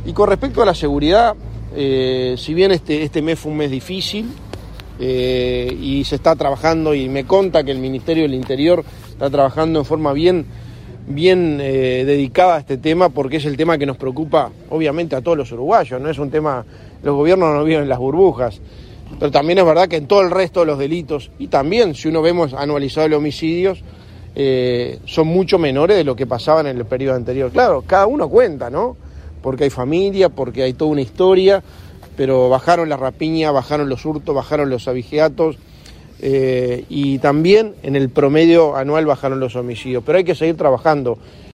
Y con respecto a la seguridad, si bien este mes fue un mes difícil y se está trabajando, y me conta que el Ministerio del Interior está trabajando en forma bien dedicada a este tema, porque es el tema que nos preocupa obviamente a todos los uruguayos, no es un tema, los gobiernos no viven en las burbujas, pero también es verdad que en todo el resto de los delitos, y también si uno vemos anualizado los homicidios, son mucho menores de lo que pasaban en el periodo anterior. Claro, cada uno cuenta, ¿no? Porque hay familia, porque hay toda una historia, pero bajaron las rapiñas, bajaron los hurtos, bajaron los abigeatos, y también en el promedio anual bajaron los homicidios. Pero hay que seguir trabajando.